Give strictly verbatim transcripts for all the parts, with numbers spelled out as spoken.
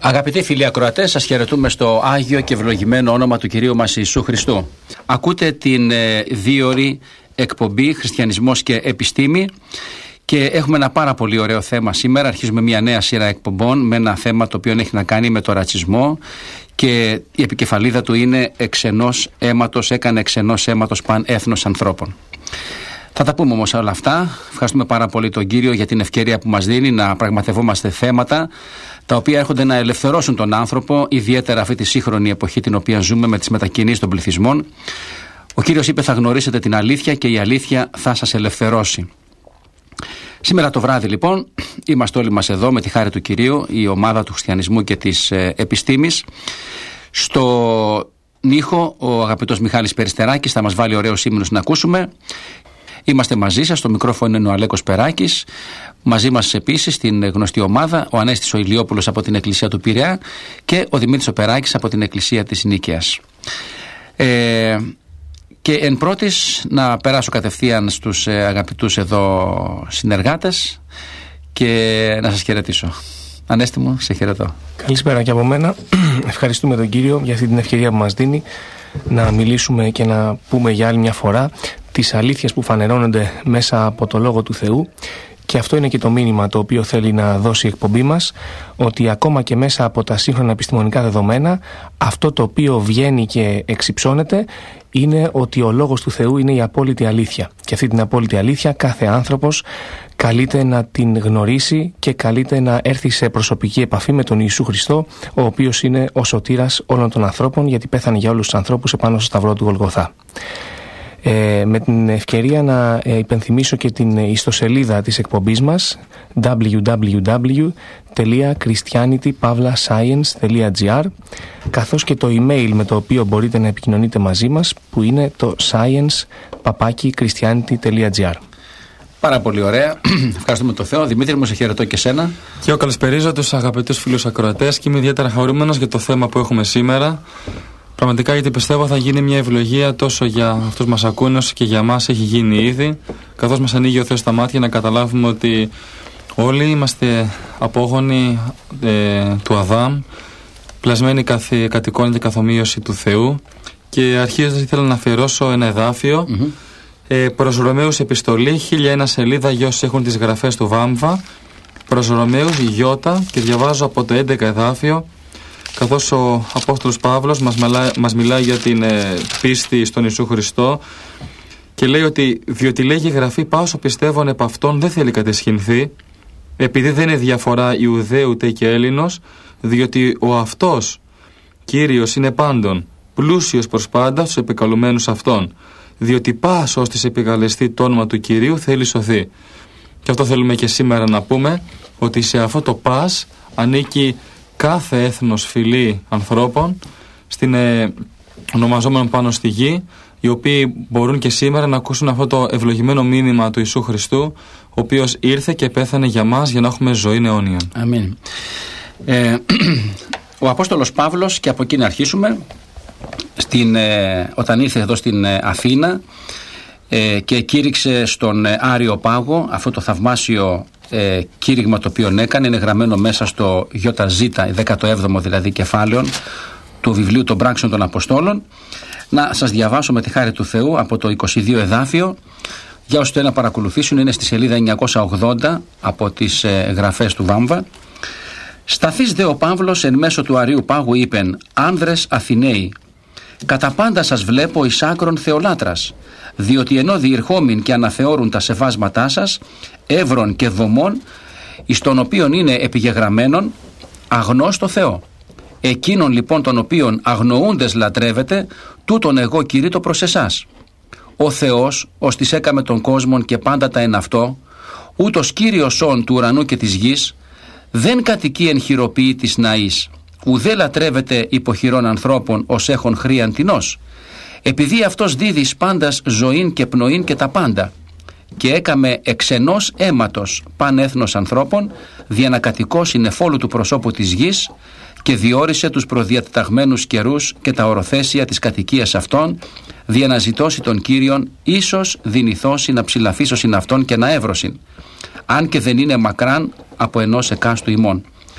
Αγαπητοί φίλοι ακροατές, σας χαιρετούμε στο Άγιο και ευλογημένο όνομα του Κυρίου μας Ιησού Χριστού. Ακούτε την ε, δίωρη εκπομπή Χριστιανισμός και Επιστήμη και έχουμε ένα πάρα πολύ ωραίο θέμα σήμερα. Αρχίζουμε μια νέα σειρά εκπομπών με ένα θέμα το οποίο έχει να κάνει με το ρατσισμό και η επικεφαλίδα του είναι «Εξενός αίματος, έκανε εξενός αίματος παν έθνος ανθρώπων». Θα τα πούμε όμως όλα αυτά. Ευχαριστούμε πάρα πολύ τον Κύριο για την ευκαιρία που μας δίνει να πραγματευόμαστε θέματα τα οποία έρχονται να ελευθερώσουν τον άνθρωπο, ιδιαίτερα αυτή τη σύγχρονη εποχή την οποία ζούμε με τις μετακινήσεις των πληθυσμών. Ο Κύριος είπε: θα γνωρίσετε την αλήθεια και η αλήθεια θα σας ελευθερώσει. Σήμερα το βράδυ λοιπόν είμαστε όλοι μας εδώ με τη χάρη του Κυρίου, η ομάδα του χριστιανισμού και της ε, επιστήμης. Στο ήχο ο αγαπητός Μιχάλης Περιστεράκης θα μας βάλει ωραίους ύμνους να ακούσουμε. Είμαστε μαζί σας, στο μικρόφωνο είναι ο Αλέκος Περάκης. Μαζί μας επίσης στην γνωστή ομάδα ο Ανέστης ο Ηλιόπουλος από την Εκκλησία του Πειραιά και ο Δημήτρης ο Περάκης από την Εκκλησία της Νίκαιας. Ε, και εν πρώτης να περάσω κατευθείαν στους ε, αγαπητούς εδώ συνεργάτες και να σας χαιρετήσω. Ανέστη μου, σε χαιρετώ. Καλησπέρα και από μένα. Ευχαριστούμε τον Κύριο για αυτή την ευκαιρία που μας δίνει να μιλήσουμε και να πούμε για άλλη μια φορά τις αλήθειες που φανερώνονται μέσα από το Λόγο του Θεού. Και αυτό είναι και το μήνυμα το οποίο θέλει να δώσει η εκπομπή μας, ότι ακόμα και μέσα από τα σύγχρονα επιστημονικά δεδομένα αυτό το οποίο βγαίνει και εξυψώνεται είναι ότι ο Λόγος του Θεού είναι η απόλυτη αλήθεια. Και αυτή την απόλυτη αλήθεια κάθε άνθρωπος καλείται να την γνωρίσει και καλείται να έρθει σε προσωπική επαφή με τον Ιησού Χριστό, ο οποίος είναι ο σωτήρας όλων των ανθρώπων, γιατί πέθανε για όλους τους ανθρώπους επάνω στο σταυρό του Γολγοθά. Ε, με την ευκαιρία να ε, υπενθυμίσω και την ιστοσελίδα της εκπομπής μας double-u double-u double-u τελεία christianity dash science τελεία gr, καθώς και το email με το οποίο μπορείτε να επικοινωνείτε μαζί μας, που είναι το science παπάκι christianity τελεία gr. Πάρα πολύ ωραία. Ευχαριστούμε τον Θεό. Δημήτρη μου, σε χαιρετώ και σένα. Και εγώ καλησπερίζω τους αγαπητούς φίλους ακροατές και είμαι ιδιαίτερα χαρούμενος για το θέμα που έχουμε σήμερα. Πραγματικά, γιατί πιστεύω θα γίνει μια ευλογία τόσο για αυτούς που μας ακούνε όσο και για μας έχει γίνει ήδη, καθώς μας ανοίγει ο Θεός τα μάτια να καταλάβουμε ότι όλοι είμαστε απόγονοι ε, του Αδάμ, πλασμένοι καθ, κατ' εικόνα και καθομοίωση του Θεού. Και αρχίζοντας ήθελα να αφιερώσω ένα εδάφιο mm-hmm. ε, προς Ρωμαίους επιστολή, χίλια ένα σελίδα για όσοι έχουν τις γραφές του Βάμβα, προς Ρωμαίους Ιώτα, και διαβάζω από το έντεκα εδάφιο. Καθώς ο Απόστολος Παύλος μας, μιλά, μας μιλάει για την ε, πίστη στον Ιησού Χριστό και λέει ότι διότι λέγει η Γραφή πάσο πιστεύων επ' αυτόν δεν θέλει κατεσχυνθεί, επειδή δεν είναι διαφορά Ιουδαίου ούτε και Έλληνος, διότι ο αυτός Κύριος είναι πάντων, πλούσιος προς πάντα στους επικαλουμένους αυτόν, διότι πας ως της επικαλεστεί το όνομα του Κυρίου θέλει σωθεί. Και αυτό θέλουμε και σήμερα να πούμε, ότι σε αυτό το πας ανήκει κάθε έθνος φυλή ανθρώπων στην ε, ονομαζόμενο πάνω στη γη, οι οποίοι μπορούν και σήμερα να ακούσουν αυτό το ευλογημένο μήνυμα του Ιησού Χριστού, ο οποίος ήρθε και πέθανε για μας για να έχουμε ζωή αιώνιον. Αμήν. Ε, ο Απόστολος Παύλος, και από εκεί να αρχίσουμε, στην, ε, όταν ήρθε εδώ στην ε, Αθήνα ε, και κήρυξε στον ε, Άριο Πάγο αυτό το θαυμάσιο Ε, κήρυγμα το οποίο έκανε, είναι γραμμένο μέσα στο ΙΖ, δέκατο έβδομο δηλαδή κεφάλαιο του βιβλίου των πράξεων των Αποστόλων. Να σας διαβάσω με τη χάρη του Θεού από το είκοσι δύο εδάφιο, για όσοι το να παρακολουθήσουν, είναι στη σελίδα εννιακόσια ογδόντα από τις ε, γραφές του Βάμβα. Σταθείς δε ο Παύλος εν μέσω του Αρίου Πάγου είπεν: άνδρες Αθηναίοι, κατά πάντα σας βλέπω εις άκρον θεολάτρας, διότι ενώ διηρχόμην και αναθεώρουν τα σεβάσματά σας, εύρων και δομών, εις των οποίων είναι επιγεγραμμένον αγνός το Θεό. Εκείνον λοιπόν των οποίων αγνοούντες λατρεύετε, τούτον εγώ κηρύττω προς εσάς. Ο Θεός, ως της έκαμε τον κόσμον και πάντα τα εν αυτό, ούτως Κύριος όν του ουρανού και της γης, δεν κατοικεί εν χειροποίη της ναής, ουδέ λατρεύεται υποχειρών ανθρώπων ως έχων χρίαν τινός, επειδή αυτός δίδεις πάντας ζωήν και πνοήν και τα πάντα, και έκαμε εξενός αίματος παν έθνος ανθρώπων, δια να κατοικώσει νεφόλου του προσώπου της γης, και διόρισε τους προδιατεταγμένους καιρούς και τα οροθέσια της κατοικίας αυτών, δια να ζητώσει τον Κύριον, ίσως δυνηθώσει να ψηλαφίσωσιν αυτόν και να εύρωσιν, αν και δεν είναι μακράν από ενός εκάστου ημών.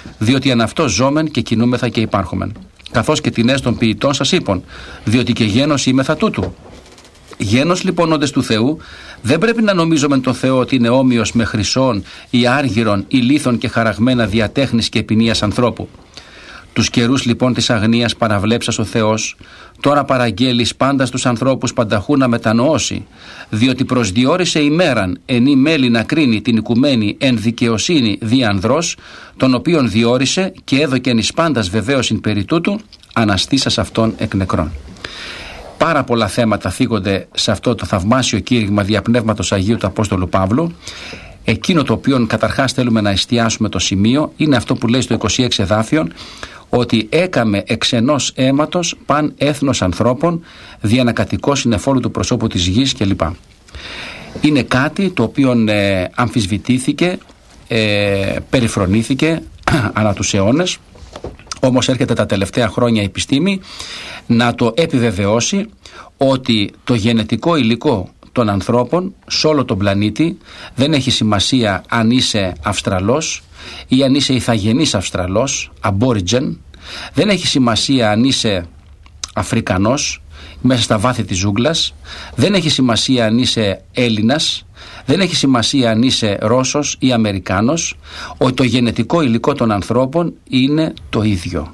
διότι εν αυτό ζώμεν και κινούμεθα και υπάρχομεν. Καθώς και την έσ των ποιητών σας είπων, διότι και γένος είμεθα τούτου. Γένος λοιπόν όντες του Θεού, δεν πρέπει να νομίζουμε τον Θεό ότι είναι όμοιος με χρυσόν ή άργυρον ή λίθον και χαραγμένα διατέχνης και ποινίας ανθρώπου. Τους καιρούς λοιπόν της αγνίας παραβλέψας ο Θεός, τώρα παραγγέλεις πάντα στους ανθρώπους πανταχού να μετανοώσει, διότι προσδιορίσε ημέραν ενή μέλη να κρίνει την οικουμένη εν δικαιοσύνη δι' ανδρός, τον οποίον διόρισε και έδωκεν εις πάντας βεβαίωσιν περί τούτου, αναστήσας αυτόν εκ νεκρών. Πάρα πολλά θέματα θίγονται σε αυτό το θαυμάσιο κήρυγμα διαπνεύματος Αγίου του Απόστολου Παύλου. Εκείνο το οποίο καταρχάς θέλουμε να εστιάσουμε το σημείο είναι αυτό που λέει στο είκοσι έξι εδάφιον, ότι έκαμε εξ ενός αίματος παν έθνος ανθρώπων δια να κατοικώσει νεφόλου του προσώπου της γης κλπ. Είναι κάτι το οποίο ε, αμφισβητήθηκε, ε, περιφρονήθηκε ανά τους αιώνες, όμως έρχεται τα τελευταία χρόνια η επιστήμη να το επιβεβαιώσει ότι το γενετικό υλικό των ανθρώπων σε όλο τον πλανήτη δεν έχει σημασία αν είσαι Αυστραλός ή αν είσαι ηθαγενής Αυστραλός, Aborigin, δεν έχει σημασία αν είσαι Αφρικανός μέσα στα βάθη της ζούγκλας, δεν έχει σημασία αν είσαι Έλληνας, δεν έχει σημασία αν είσαι Ρώσος ή Αμερικάνος, ότι το γενετικό υλικό των ανθρώπων είναι το ίδιο.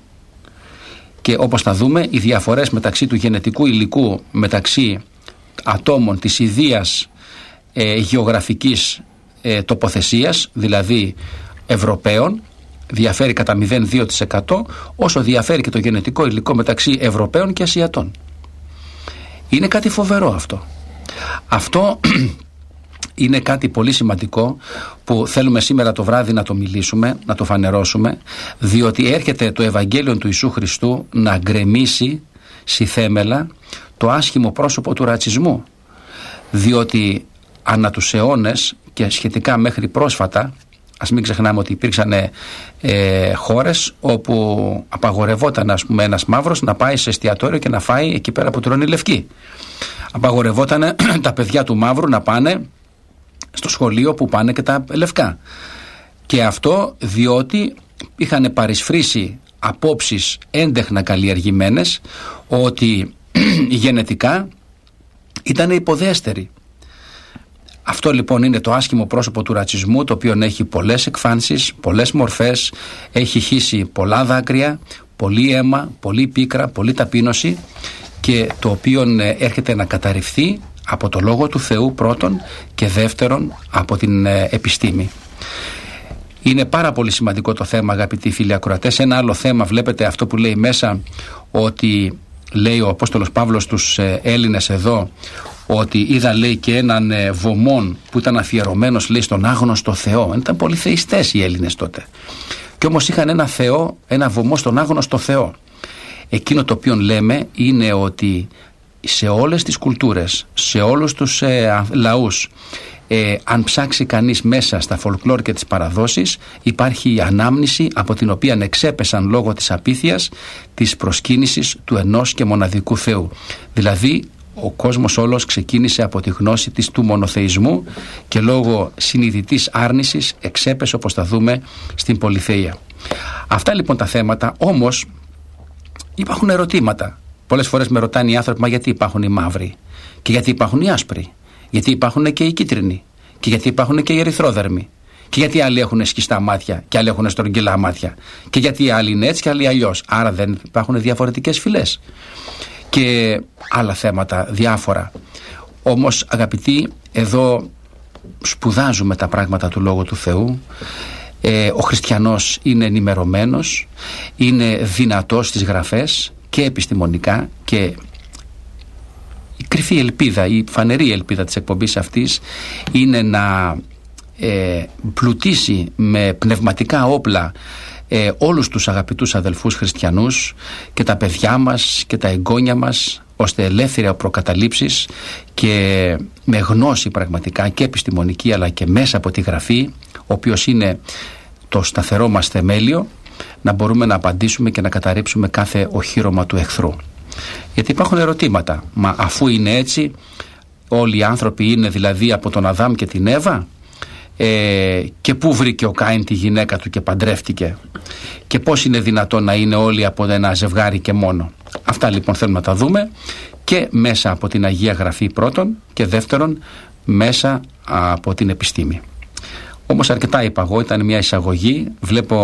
Και όπως θα δούμε, οι διαφορές μεταξύ του γενετικού υλικού μεταξύ ατόμων της ιδίας ε, γεωγραφικής ε, τοποθεσίας, δηλαδή Ευρωπαίων, διαφέρει κατά μηδέν κόμμα δύο τοις εκατό, όσο διαφέρει και το γενετικό υλικό μεταξύ Ευρωπαίων και Ασιατών. Είναι κάτι φοβερό αυτό. Αυτό είναι κάτι πολύ σημαντικό που θέλουμε σήμερα το βράδυ να το μιλήσουμε, να το φανερώσουμε, διότι έρχεται το Ευαγγέλιο του Ιησού Χριστού να γκρεμίσει στη θέμελα το άσχημο πρόσωπο του ρατσισμού, διότι ανά τους αιώνες και σχετικά μέχρι πρόσφατα, ας μην ξεχνάμε ότι υπήρξαν ε, χώρες όπου απαγορευόταν, ας πούμε, ένας μαύρος να πάει σε εστιατόριο και να φάει εκεί πέρα που τρώνε οι λευκοί. Απαγορευόταν τα παιδιά του μαύρου να πάνε στο σχολείο που πάνε και τα λευκά. Και αυτό διότι είχαν παρισφρήσει απόψεις έντεχνα καλλιεργημένες ότι γενετικά ήταν υποδέστεροι. Αυτό λοιπόν είναι το άσχημο πρόσωπο του ρατσισμού, το οποίο έχει πολλές εκφάνσεις, πολλές μορφές, έχει χύσει πολλά δάκρυα, πολύ αίμα, πολύ πίκρα, πολύ ταπείνωση, και το οποίο έρχεται να καταρριφθεί από το Λόγο του Θεού πρώτον και δεύτερον από την επιστήμη. Είναι πάρα πολύ σημαντικό το θέμα, αγαπητοί φίλοι ακροατές. Ένα άλλο θέμα, βλέπετε αυτό που λέει μέσα, ότι λέει ο Απόστολος Παύλος στους Έλληνες εδώ, ότι είδα, λέει, και έναν βωμόν που ήταν αφιερωμένος, λέει, στον άγνωστο Θεό. Ήταν πολύ θεϊστές οι Έλληνες τότε. Και όμως είχαν ένα Θεό, ένα βωμό στον άγνωστο Θεό. Εκείνο το οποίο λέμε είναι ότι σε όλες τις κουλτούρες, σε όλους τους ε, λαούς, ε, αν ψάξει κανείς μέσα στα φολκλόρ και τις παραδόσεις, υπάρχει η ανάμνηση από την οποία εξέπεσαν λόγω της απίθειας της προσκύνησης του ενός και μοναδικού Θεού. Δηλαδή ο κόσμος όλος ξεκίνησε από τη γνώση της του μονοθεϊσμού και λόγω συνειδητής άρνησης εξέπεσε, όπως θα δούμε, στην πολυθεία. Αυτά λοιπόν τα θέματα. Όμως υπάρχουν ερωτήματα. Πολλές φορές με ρωτάνε οι άνθρωποι, μα γιατί υπάρχουν οι μαύροι και γιατί υπάρχουν οι άσπροι, γιατί υπάρχουν και οι κίτρινοι και γιατί υπάρχουν και οι ερυθρόδερμοι και γιατί άλλοι έχουν σκιστά μάτια και άλλοι έχουν στρογγυλά μάτια και γιατί άλλοι είναι έτσι και άλλοι αλλιώς. Άρα δεν υπάρχουν διαφορετικές φυλές και άλλα θέματα διάφορα. Όμως, αγαπητοί, εδώ σπουδάζουμε τα πράγματα του Λόγου του Θεού. Ε, ο χριστιανός είναι ενημερωμένος, είναι δυνατός στις γραφές και επιστημονικά, και η κρυφή ελπίδα, η φανερή ελπίδα της εκπομπής αυτής είναι να ε, πλουτίσει με πνευματικά όπλα ε, όλους τους αγαπητούς αδελφούς χριστιανούς και τα παιδιά μας και τα εγγόνια μας, ώστε ελεύθεροι από προκαταλήψεις και με γνώση πραγματικά και επιστημονική, αλλά και μέσα από τη γραφή, ο οποίος είναι το σταθερό μας θεμέλιο, να μπορούμε να απαντήσουμε και να καταρρύψουμε κάθε οχύρωμα του εχθρού. Γιατί υπάρχουν ερωτήματα. Μα αφού είναι έτσι, όλοι οι άνθρωποι είναι δηλαδή από τον Αδάμ και την Εύα, ε, και πού βρήκε ο Κάιν τη γυναίκα του και παντρεύτηκε και πώς είναι δυνατόν να είναι όλοι από ένα ζευγάρι και μόνο. Αυτά λοιπόν θέλουμε να τα δούμε και μέσα από την Αγία Γραφή πρώτον και δεύτερον μέσα από την επιστήμη. Όμως αρκετά είπα εγώ, ήταν μια εισαγωγή. Βλέπω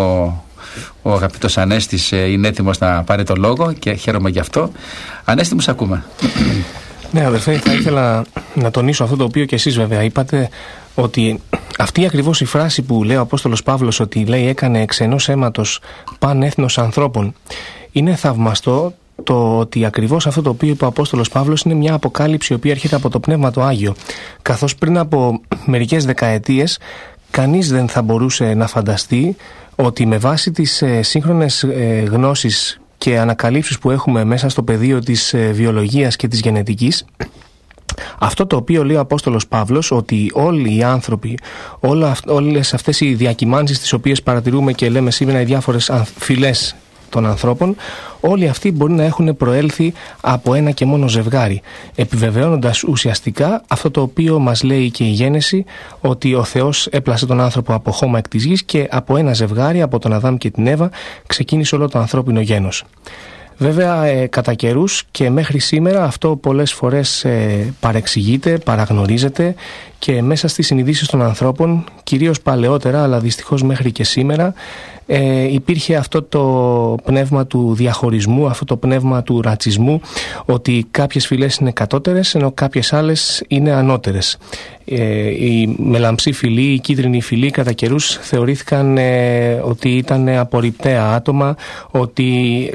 ο αγαπητός Ανέστης είναι έτοιμος να πάρει το λόγο και χαίρομαι γι' αυτό. Ανέστη, μου σ' ακούμε. Ναι, αδερφέ, θα ήθελα να τονίσω αυτό το οποίο και εσείς βέβαια είπατε, ότι αυτή ακριβώς η φράση που λέει ο Απόστολος Παύλος, ότι λέει έκανε εξ ενός αίματος παν έθνος ανθρώπων, είναι θαυμαστό. Το ότι ακριβώς αυτό το οποίο είπε ο Απόστολος Παύλος είναι μια αποκάλυψη η οποία έρχεται από το Πνεύμα το Άγιο, καθώς πριν από μερικές δεκαετίες κανείς δεν θα μπορούσε να φανταστεί ότι με βάση τις ε, σύγχρονες ε, γνώσεις και ανακαλύψεις που έχουμε μέσα στο πεδίο της ε, βιολογίας και της γενετικής, αυτό το οποίο λέει ο Απόστολος Παύλος, ότι όλοι οι άνθρωποι, όλα, όλες αυτές οι διακυμάνσεις τις οποίες παρατηρούμε και λέμε σήμερα οι διάφορες φυλές των ανθρώπων, όλοι αυτοί μπορεί να έχουν προέλθει από ένα και μόνο ζευγάρι, επιβεβαιώνοντας ουσιαστικά αυτό το οποίο μας λέει και η Γένεση, ότι ο Θεός έπλασε τον άνθρωπο από χώμα εκ της γης και από ένα ζευγάρι, από τον Αδάμ και την Εύα, ξεκίνησε όλο το ανθρώπινο γένος. Βέβαια, ε, κατά καιρούς και μέχρι σήμερα αυτό πολλές φορές ε, παρεξηγείται, παραγνωρίζεται και μέσα στις συνειδήσεις των ανθρώπων, κυρίως παλαιότερα αλλά δυστυχώς μέχρι και σήμερα, ε, υπήρχε αυτό το πνεύμα του διαχωρισμού, αυτό το πνεύμα του ρατσισμού, ότι κάποιες φυλές είναι κατώτερες ενώ κάποιες άλλες είναι ανώτερες. Ε, η μελαμψή φυλή, η κίτρινη φυλή κατά καιρούς θεωρήθηκαν ε, ότι ήταν απορριπταία άτομα, ότι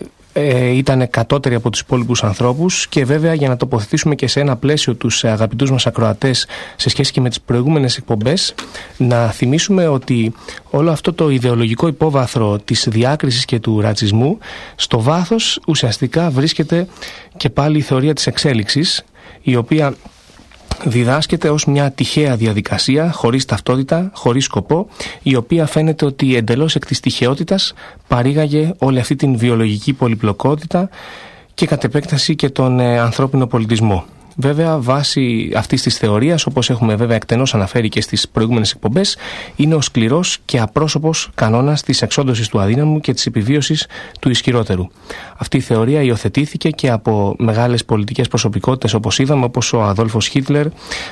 Ε, ήταν κατώτεροι από τους υπόλοιπους ανθρώπους. Και βέβαια, για να τοποθετήσουμε και σε ένα πλαίσιο τους αγαπητούς μας ακροατές σε σχέση και με τις προηγούμενες εκπομπές, να θυμίσουμε ότι όλο αυτό το ιδεολογικό υπόβαθρο της διάκρισης και του ρατσισμού, στο βάθος ουσιαστικά βρίσκεται και πάλι η θεωρία της εξέλιξης, η οποία διδάσκεται ως μια τυχαία διαδικασία, χωρίς ταυτότητα, χωρίς σκοπό, η οποία φαίνεται ότι εντελώς εκ της τυχαιότητας παρήγαγε όλη αυτή την βιολογική πολυπλοκότητα και κατ' επέκταση και τον ε, ανθρώπινο πολιτισμό. Βέβαια, βάσει αυτής της θεωρίας, όπως έχουμε βέβαια εκτενώς αναφέρει και στις προηγούμενες εκπομπές, είναι ο σκληρός και απρόσωπος κανόνας της εξόντωσης του αδύναμου και της επιβίωσης του ισχυρότερου. Αυτή η θεωρία υιοθετήθηκε και από μεγάλες πολιτικές προσωπικότητες, όπως είδαμε, όπως ο Αδόλφος Χίτλερ,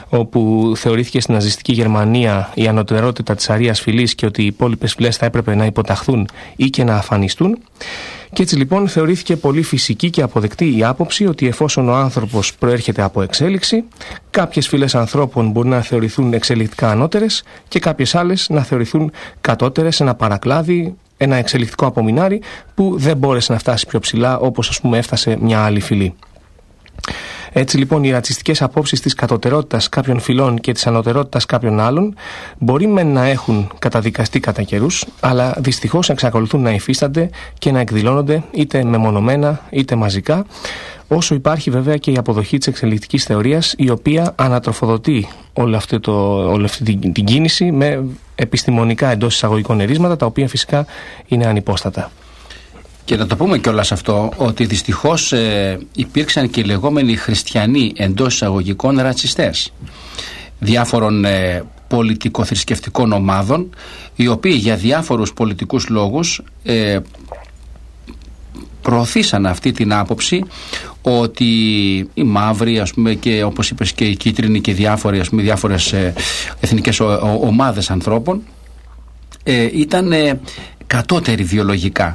όπου θεωρήθηκε στην ναζιστική Γερμανία η ανωτερότητα της αρείας φυλής και ότι οι υπόλοιπες φυλές θα έπρεπε να υποταχθούν ή και να αφανιστούν. Και έτσι λοιπόν θεωρήθηκε πολύ φυσική και αποδεκτή η άποψη ότι εφόσον ο άνθρωπος προέρχεται από εξέλιξη, κάποιες φυλές ανθρώπων μπορεί να θεωρηθούν εξελικτικά ανώτερες και κάποιες άλλες να θεωρηθούν κατώτερες, ένα παρακλάδι, ένα εξελικτικό απομεινάρι που δεν μπόρεσε να φτάσει πιο ψηλά όπως ας πούμε έφτασε μια άλλη φυλή. Έτσι λοιπόν οι ρατσιστικές απόψεις της κατωτερότητας κάποιων φυλών και της ανωτερότητας κάποιων άλλων μπορεί μεν να έχουν καταδικαστεί κατά καιρούς, αλλά δυστυχώς εξακολουθούν να υφίστανται και να εκδηλώνονται είτε μεμονωμένα είτε μαζικά, όσο υπάρχει βέβαια και η αποδοχή της εξελικτικής θεωρίας, η οποία ανατροφοδοτεί όλη αυτή, το, όλη αυτή την, την κίνηση με επιστημονικά εντός εισαγωγικών ερίσματα, τα οποία φυσικά είναι ανυπόστατα. Και να το πούμε κιόλας αυτό, ότι δυστυχώς ε, υπήρξαν και οι λεγόμενοι χριστιανοί εντός εισαγωγικών ρατσιστές διάφορων ε, πολιτικο-θρησκευτικών ομάδων, οι οποίοι για διάφορους πολιτικούς λόγους ε, προωθήσαν αυτή την άποψη ότι οι μαύροι, ας πούμε, και όπως είπες και οι κίτρινοι και διάφοροι, ας πούμε, διάφορες ε, εθνικές ο, ο, ομάδες ανθρώπων ε, ήταν ε, κατώτεροι βιολογικά.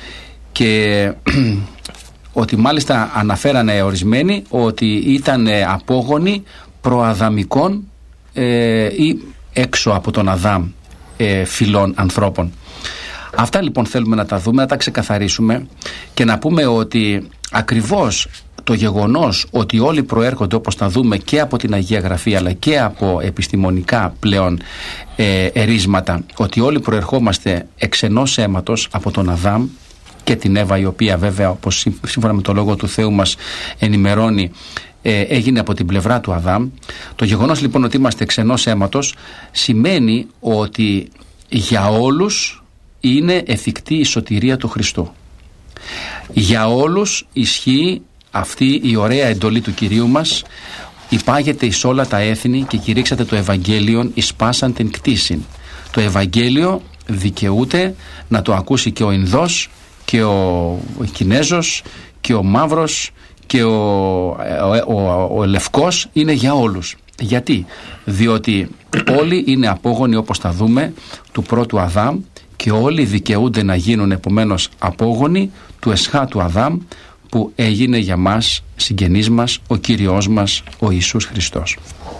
Και ότι μάλιστα αναφέρανε ορισμένοι ότι ήταν απόγονοι προαδαμικών ε, ή έξω από τον Αδάμ ε, φυλών ανθρώπων. Αυτά λοιπόν θέλουμε να τα δούμε, να τα ξεκαθαρίσουμε και να πούμε ότι ακριβώς το γεγονός ότι όλοι προέρχονται, όπως τα δούμε, και από την Αγία Γραφή αλλά και από επιστημονικά πλέον ε, ερίσματα, ότι όλοι προερχόμαστε εξ ενός αίματος από τον Αδάμ και την Εύα, η οποία βέβαια, όπως σύμφωνα με το Λόγο του Θεού μας ενημερώνει, ε, έγινε από την πλευρά του Αδάμ. Το γεγονός λοιπόν ότι είμαστε εξ ενός αίματος σημαίνει ότι για όλους είναι εφικτή η σωτηρία του Χριστού. Για όλους ισχύει αυτή η ωραία εντολή του Κυρίου μας, υπάγεται εις όλα τα έθνη και κηρύξατε το Ευαγγέλιον εις πάσαν την κτήσιν. Το Ευαγγέλιο δικαιούται να το ακούσει και ο Ινδός και ο, ο Κινέζος και ο Μαύρος και ο, ο, ο, ο Λευκός, είναι για όλους. Γιατί? Διότι όλοι είναι απόγονοι, όπως θα δούμε, του πρώτου Αδάμ, και όλοι δικαιούνται να γίνουν επομένως απόγονοι του εσχάτου Αδάμ, που έγινε για μας συγγενής μας ο Κύριος μας ο Ιησούς Χριστός.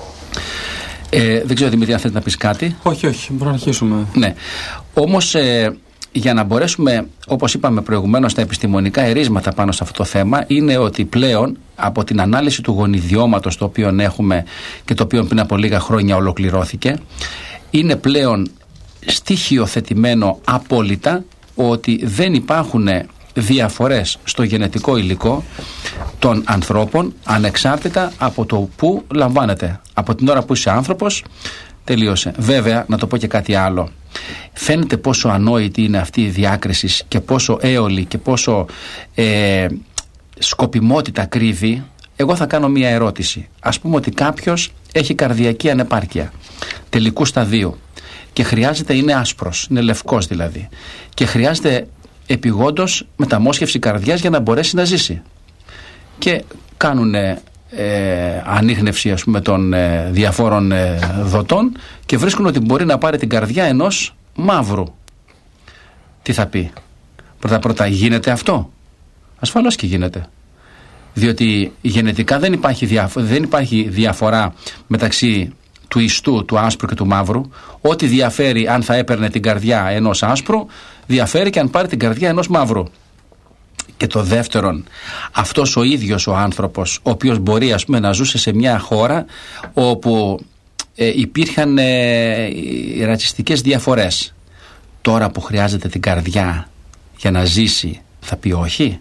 Ε, δεν ξέρω, Δημήτρη, αν θέλετε να πεις κάτι. Όχι, όχι, μπορούμε να αρχίσουμε. Ναι, όμως ε, για να μπορέσουμε, όπως είπαμε προηγουμένως, τα επιστημονικά ερίσματα πάνω σε αυτό το θέμα είναι ότι πλέον από την ανάλυση του γονιδιώματος το οποίο έχουμε και το οποίο πριν από λίγα χρόνια ολοκληρώθηκε, είναι πλέον στοιχειοθετημένο απόλυτα ότι δεν υπάρχουν διαφορές στο γενετικό υλικό των ανθρώπων ανεξάρτητα από το που λαμβάνεται. Από την ώρα που είσαι άνθρωπος, τελείωσε. Βέβαια, να το πω και κάτι άλλο. Φαίνεται πόσο ανόητη είναι αυτή η διάκριση και πόσο έολη και πόσο ε, σκοπιμότητα κρύβει. Εγώ θα κάνω μία ερώτηση. Ας πούμε ότι κάποιος έχει καρδιακή ανεπάρκεια τελικού σταδίου και χρειάζεται, είναι άσπρος, είναι λευκός δηλαδή, και χρειάζεται επιγόντως μεταμόσχευση καρδιάς για να μπορέσει να ζήσει. Και κάνουν ε, ανίχνευση, ας πούμε, των ε, διαφόρων ε, δοτών και βρίσκουν ότι μπορεί να πάρει την καρδιά ενός μαύρου. Τι θα πει? Πρώτα πρώτα, γίνεται αυτό? Ασφαλώς και γίνεται. Διότι γενετικά δεν υπάρχει, διαφο- δεν υπάρχει διαφορά μεταξύ του ιστού, του άσπρου και του μαύρου. Ό,τι διαφέρει αν θα έπαιρνε την καρδιά ενός άσπρου, διαφέρει και αν πάρει την καρδιά ενός μαύρου. Και το δεύτερον, αυτός ο ίδιος ο άνθρωπος, ο οποίος μπορεί, ας πούμε, να ζούσε σε μια χώρα όπου ε, υπήρχαν ε, ρατσιστικές διαφορές, τώρα που χρειάζεται την καρδιά για να ζήσει, θα πει όχι?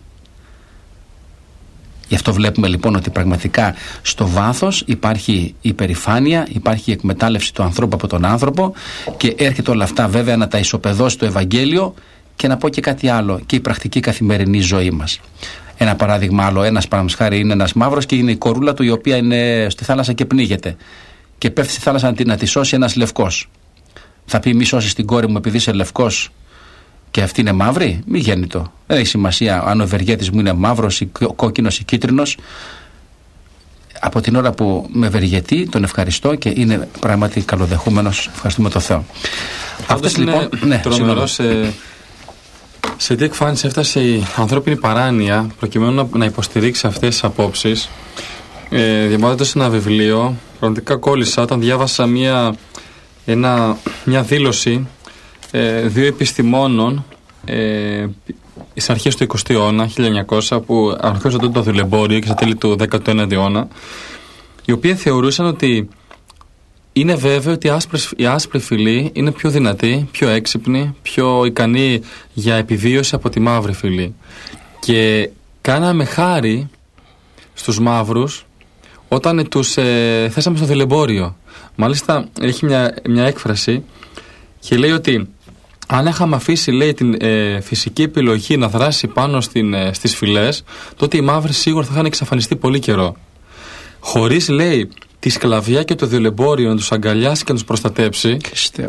Γι' αυτό βλέπουμε λοιπόν ότι πραγματικά στο βάθος υπάρχει υπερηφάνεια, υπάρχει η εκμετάλλευση του ανθρώπου από τον άνθρωπο, και έρχεται όλα αυτά βέβαια να τα ισοπεδώσει το Ευαγγέλιο. Και να πω και κάτι άλλο, και η πρακτική καθημερινή ζωή μας. Ένα παράδειγμα άλλο, ένας παραδείγματος χάρη είναι ένας μαύρος και είναι η κορούλα του η οποία είναι στη θάλασσα και πνίγεται. Και πέφτει στη θάλασσα να τη σώσει ένας λευκός. Θα πει, μη σώσεις την κόρη μου επειδή είσαι λευκός και αυτή είναι μαύρη? Μη γέννητο. Δεν έχει σημασία αν ο ευεργέτης μου είναι μαύρος ή κόκκινος ή κίτρινος. Από την ώρα που με ευεργετεί, τον ευχαριστώ και είναι πράγματι καλοδεχούμενος. Ευχαριστούμε τον Θεό. Αυτές λοιπόν. Ναι, τρομερό σε, σε τι εκφάνιση έφτασε η ανθρώπινη παράνοια προκειμένου να, να υποστηρίξει αυτές τις απόψεις. Ε, διαβάζοντας ένα βιβλίο, πραγματικά κόλλησα όταν διάβασα μια, ένα, μια δήλωση ε, δύο επιστημόνων ε, στις αρχές του εικοστού αιώνα, χίλια εννιακόσια, που αρχίσαν τότε το δουλεμπόριο και στα τέλη του δέκατου ένατου αιώνα, οι οποίοι θεωρούσαν ότι είναι βέβαιο ότι η άσπρη φυλή είναι πιο δυνατή, πιο έξυπνη, πιο ικανή για επιβίωση από τη μαύρη φυλή. Και κάναμε χάρη στους μαύρους όταν τους ε, θέσαμε στο δουλεμπόριο. Μάλιστα έχει μια, μια έκφραση και λέει ότι αν είχαμε αφήσει, λέει, την ε, φυσική επιλογή να δράσει πάνω στην, ε, στις φυλές, τότε οι μαύροι σίγουρα θα είχαν εξαφανιστεί πολύ καιρό. Χωρίς, λέει, τη σκλαβιά και το δουλεμπόριο να τους αγκαλιάσει και να τους προστατέψει,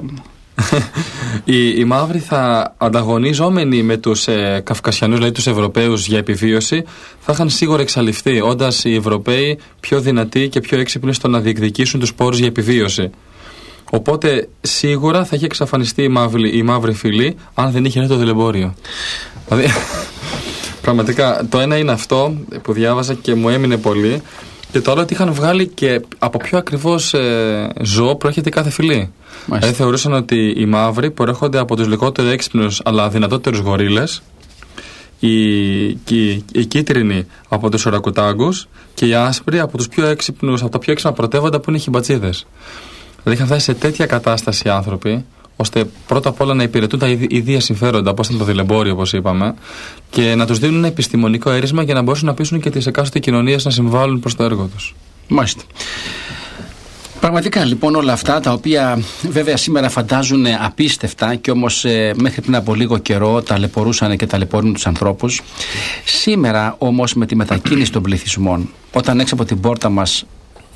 οι, οι μαύροι θα ανταγωνίζομενοι με τους ε, Καυκασιανούς, δηλαδή τους Ευρωπαίους, για επιβίωση, θα είχαν σίγουρα εξαλειφθεί, όντας οι Ευρωπαίοι πιο δυνατοί και πιο έξυπνοι στο να διεκδικήσουν τους πόρους για επιβίωση. Οπότε σίγουρα θα είχε εξαφανιστεί η μαύρη, η μαύρη φυλή αν δεν είχε έρθει το δουλεμπόριο. Δηλαδή, πραγματικά το ένα είναι αυτό που διάβασα και μου έμεινε πολύ, και το άλλο ότι είχαν βγάλει και από ποιο ακριβώς ε, ζώο προέρχεται κάθε φυλή. Δηλαδή θεωρούσαν ότι οι μαύροι προέρχονται από τους λιγότερο έξυπνους αλλά δυνατότερους γορίλες, οι, οι, οι κίτρινοι από τους ορακουτάγκους και οι άσπροι από, τους πιο έξυπνους, από τα πιο έξυπνα πρωτεύοντα που είναι οι χιμπατσίδες. Δηλαδή είχαν φτάσει σε τέτοια κατάσταση οι άνθρωποι, ώστε πρώτα απ' όλα να υπηρετούν τα ιδία συμφέροντα, όπως ήταν το δουλεμπόριο, όπως είπαμε, και να τους δίνουν ένα επιστημονικό έρισμα για να μπορέσουν να πείσουν και τις εκάστοτε κοινωνίες να συμβάλλουν προς το έργο τους. Μάλιστα. Πραγματικά λοιπόν όλα αυτά, τα οποία βέβαια σήμερα φαντάζουν απίστευτα και όμως ε, μέχρι πριν από λίγο καιρό ταλαιπωρούσαν και ταλαιπωρούν τους ανθρώπους, σήμερα όμως με τη μετακίνηση των πληθυσμών, όταν έξω από την πόρτα μας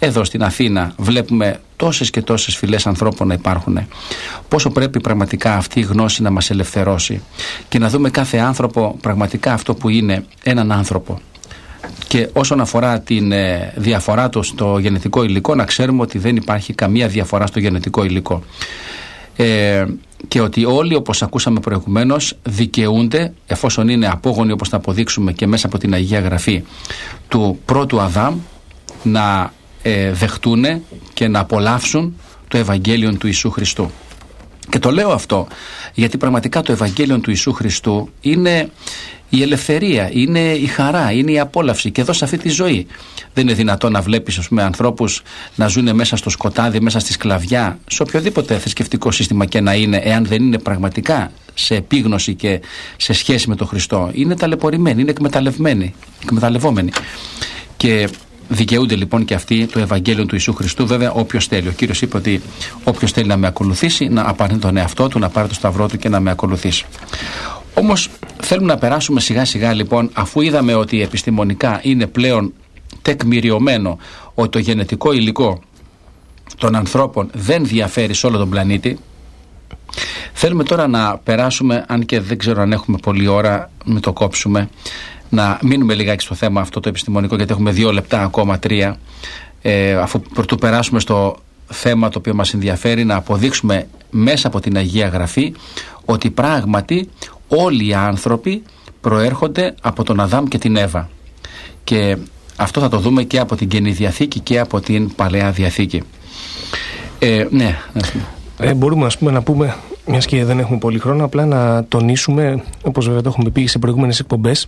εδώ στην Αθήνα βλέπουμε τόσες και τόσες φυλές ανθρώπων να υπάρχουν, πόσο πρέπει πραγματικά αυτή η γνώση να μας ελευθερώσει και να δούμε κάθε άνθρωπο πραγματικά αυτό που είναι, έναν άνθρωπο. Και όσον αφορά την ε, διαφορά του στο γενετικό υλικό, να ξέρουμε ότι δεν υπάρχει καμία διαφορά στο γενετικό υλικό. Ε, και ότι όλοι, όπως ακούσαμε προηγουμένως, δικαιούνται, εφόσον είναι απόγονοι, όπως θα αποδείξουμε και μέσα από την Αγία Γραφή, του πρώτου Αδάμ, να ε, δεχτούν και να απολαύσουν το Ευαγγέλιο του Ιησού Χριστού. Και το λέω αυτό γιατί πραγματικά το Ευαγγέλιο του Ιησού Χριστού είναι η ελευθερία, είναι η χαρά, είναι η απόλαυση και εδώ σε αυτή τη ζωή. Δεν είναι δυνατόν να βλέπεις, ας πούμε, ανθρώπους να ζουν μέσα στο σκοτάδι, μέσα στη σκλαβιά, σε οποιοδήποτε θρησκευτικό σύστημα και να είναι, εάν δεν είναι πραγματικά σε επίγνωση και σε σχέση με τον Χριστό. Είναι ταλαιπωρημένοι, είναι εκμεταλλευμένοι, εκμεταλλευόμενοι. Και δικαιούνται λοιπόν και αυτοί το Ευαγγέλιο του Ιησού Χριστού. Βέβαια, όποιος θέλει. Ο Κύριος είπε ότι όποιος θέλει να με ακολουθήσει, να απαρνεί τον εαυτό του, να πάρει το σταυρό του και να με ακολουθήσει. Όμως θέλουμε να περάσουμε σιγά σιγά λοιπόν, αφού είδαμε ότι επιστημονικά είναι πλέον τεκμηριωμένο ότι το γενετικό υλικό των ανθρώπων δεν διαφέρει σε όλο τον πλανήτη, θέλουμε τώρα να περάσουμε, αν και δεν ξέρω αν έχουμε πολλή ώρα, μην το κόψουμε, να μείνουμε λιγάκι στο θέμα αυτό το επιστημονικό, γιατί έχουμε δύο λεπτά ακόμα, τρία, ε, αφού πρωτού περάσουμε στο θέμα το οποίο μας ενδιαφέρει, να αποδείξουμε μέσα από την Αγία Γραφή ότι πράγματι όλοι οι άνθρωποι προέρχονται από τον Αδάμ και την Εύα. Και αυτό θα το δούμε και από την Καινή Διαθήκη και από την Παλαιά Διαθήκη. Ε, ναι. Ε, μπορούμε, ας πούμε, να πούμε, μιας και δεν έχουμε πολύ χρόνο, απλά να τονίσουμε, όπως βέβαια το έχουμε πει σε προηγούμενες εκπομπές,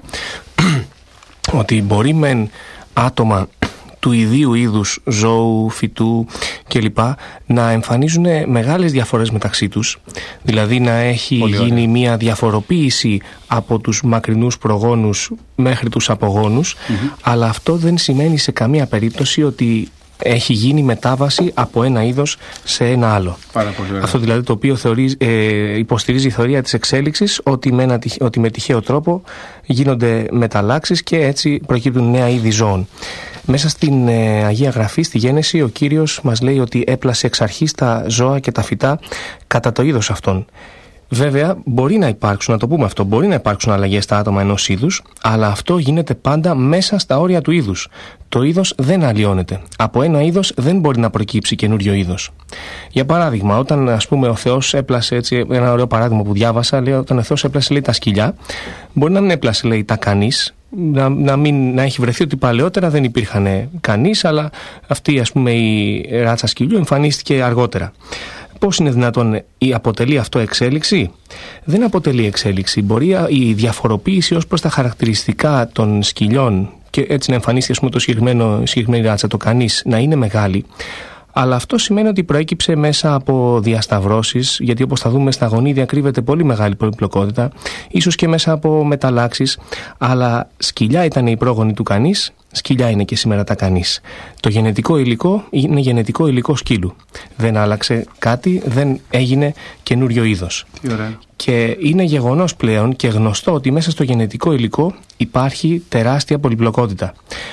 ότι μπορεί μεν άτομα του ιδίου είδους ζώου, φυτού κλπ. Να εμφανίζουν μεγάλες διαφορές μεταξύ τους, δηλαδή να έχει Πολύ γίνει ωραία. μια διαφοροποίηση από τους μακρινούς προγόνους μέχρι τους απογόνους, mm-hmm. αλλά αυτό δεν σημαίνει σε καμία περίπτωση ότι έχει γίνει μετάβαση από ένα είδος σε ένα άλλο. Πάρα πολύ ωραία. Αυτό δηλαδή το οποίο θεωρεί, ε, υποστηρίζει η θεωρία της εξέλιξης, ότι με, ένα, ότι με τυχαίο τρόπο γίνονται μεταλλάξεις και έτσι προκύπτουν νέα είδη ζώων. Μέσα στην ε, Αγία Γραφή, στη Γένεση, ο Κύριος μας λέει ότι έπλασε εξ αρχής τα ζώα και τα φυτά κατά το είδος αυτών. Βέβαια, μπορεί να υπάρξουν, να το πούμε αυτό, μπορεί να υπάρξουν αλλαγές στα άτομα ενός είδους, αλλά αυτό γίνεται πάντα μέσα στα όρια του είδους. Το είδος δεν αλλοιώνεται. Από ένα είδος δεν μπορεί να προκύψει καινούριο είδος. Για παράδειγμα, όταν, ας πούμε, ο Θεός έπλασε, έτσι, ένα ωραίο παράδειγμα που διάβασα, λέει, όταν ο Θεός έπλασε, λέει, τα σκυλιά, μπορεί να μην έπλασε, λέει, τα κανείς, να, να, μην, να έχει βρεθεί ότι παλαιότερα δεν υπήρχαν κανείς, αλλά αυτή, ας πούμε, η ράτσα σκυλιού εμφανίστηκε αργότερα. Πώς είναι δυνατόν, αποτελεί αυτό εξέλιξη? Δεν αποτελεί εξέλιξη. Μπορεί η διαφοροποίηση ως προς τα χαρακτηριστικά των σκυλιών και έτσι να εμφανίσει, ας πούμε, το συγκεκριμένο, συγκεκριμένη ράτσα, το κανείς, να είναι μεγάλη. Αλλά αυτό σημαίνει ότι προέκυψε μέσα από διασταυρώσεις, γιατί όπως θα δούμε στα γονίδια κρύβεται πολύ μεγάλη πολυπλοκότητα, ίσως και μέσα από μεταλλάξεις, αλλά σκυλιά ήταν η πρόγονη του κανείς, σκυλιά είναι και σήμερα τα κανείς. Το γενετικό υλικό είναι γενετικό υλικό σκύλου. Δεν άλλαξε κάτι, δεν έγινε καινούριο είδος. Τι ωραία. Και είναι γεγονός πλέον και γνωστό ότι μέσα στο γενετικό υλικό υπάρχει τεράστια πολυπλοκότητα.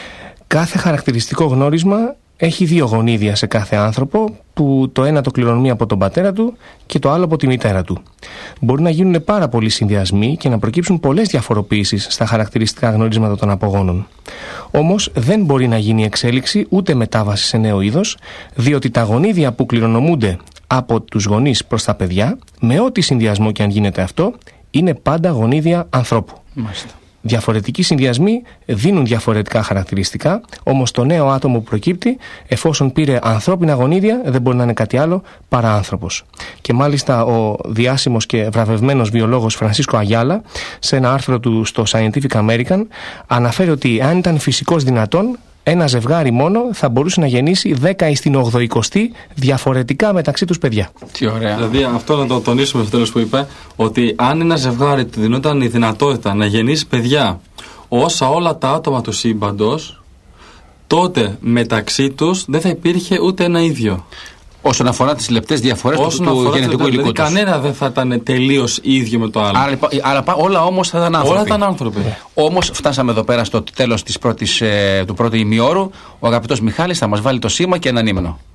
Κάθε χαρακτηριστικό γνώρισμα έχει δύο γονίδια σε κάθε άνθρωπο, που το ένα το κληρονομεί από τον πατέρα του και το άλλο από τη μητέρα του. Μπορεί να γίνουν πάρα πολλοί συνδυασμοί και να προκύψουν πολλές διαφοροποίησεις στα χαρακτηριστικά γνωρίσματα των απογόνων. Όμως δεν μπορεί να γίνει εξέλιξη ούτε μετάβαση σε νέο είδος, διότι τα γονίδια που κληρονομούνται από τους γονείς προς τα παιδιά, με ό,τι συνδυασμό και αν γίνεται αυτό, είναι πάντα γονίδια ανθρώπου. Μάλιστα. Διαφορετικοί συνδυασμοί δίνουν διαφορετικά χαρακτηριστικά, όμως το νέο άτομο που προκύπτει, εφόσον πήρε ανθρώπινα γονίδια, δεν μπορεί να είναι κάτι άλλο παρά άνθρωπος. Και μάλιστα ο διάσημος και βραβευμένος βιολόγος Φρανσίσκο Αγιάλα, σε ένα άρθρο του στο Scientific American, αναφέρει ότι αν ήταν φυσικός δυνατόν, ένα ζευγάρι μόνο θα μπορούσε να γεννήσει δέκα στην ογδοηκοστή διαφορετικά μεταξύ τους παιδιά. Τι ωραία. Δηλαδή αυτό να το τονίσουμε στο τέλος που είπε, ότι αν ένα ζευγάρι του δινόταν η δυνατότητα να γεννήσει παιδιά όσα όλα τα άτομα του σύμπαντος, τότε μεταξύ τους δεν θα υπήρχε ούτε ένα ίδιο. Όσον αφορά τις λεπτές διαφορές του, του γενετικού υλικού τους. Κανένα δεν θα ήταν τελείως ίδιο με το άλλο. Άρα, λοιπόν, αλλά όλα όμως θα ήταν άνθρωποι. Όλα ήταν άνθρωποι. Yeah. Όμως φτάσαμε εδώ πέρα στο τέλος της πρώτης, ε, του πρώτου ημιώρου. Ο αγαπητός Μιχάλης θα μας βάλει το σήμα και έναν ύμνο.